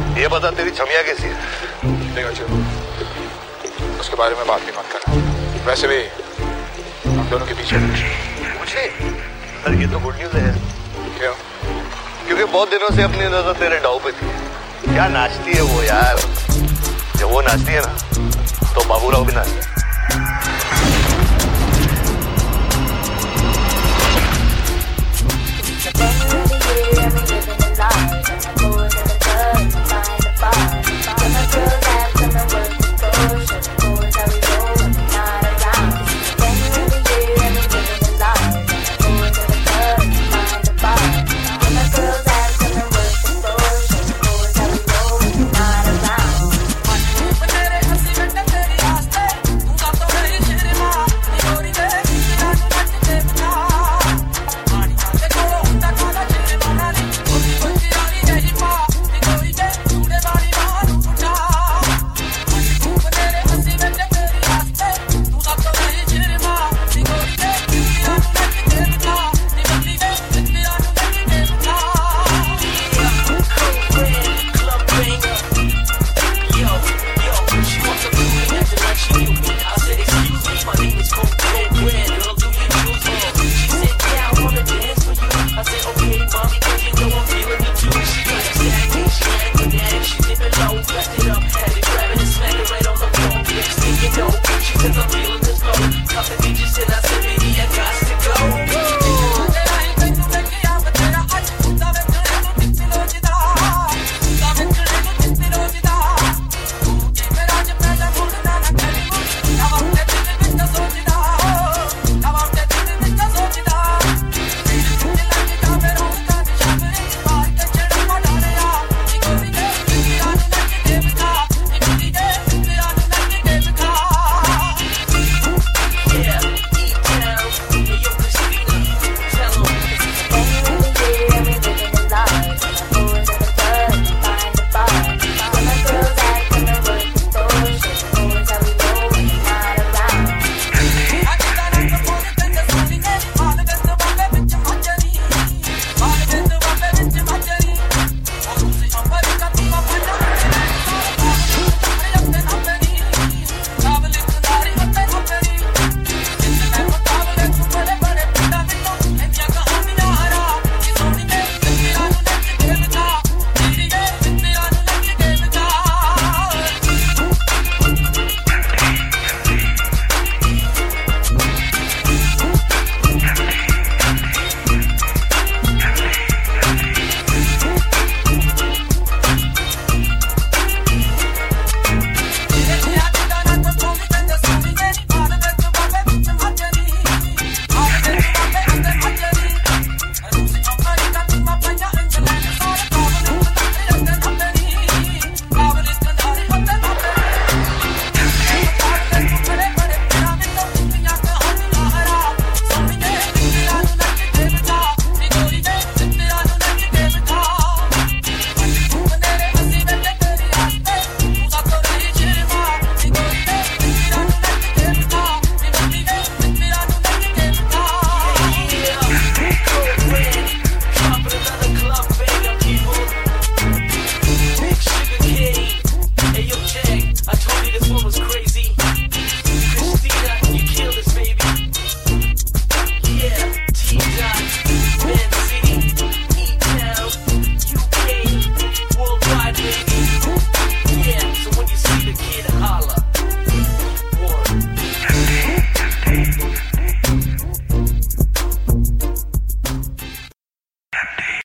ये बता तेरी छमिया कैसी है? देखो चलो, उसके बारे में बात भी मत करना। वैसे भी हम दोनों के पीछे कुछ नहीं। अरे ये तो गुड न्यूज है। क्यों? क्योंकि बहुत दिनों से अपनी नजर तेरे डाव पे थी। क्या नाचती है वो यार, जब वो नाचती है ना तो बाबूराव भी नाचता है।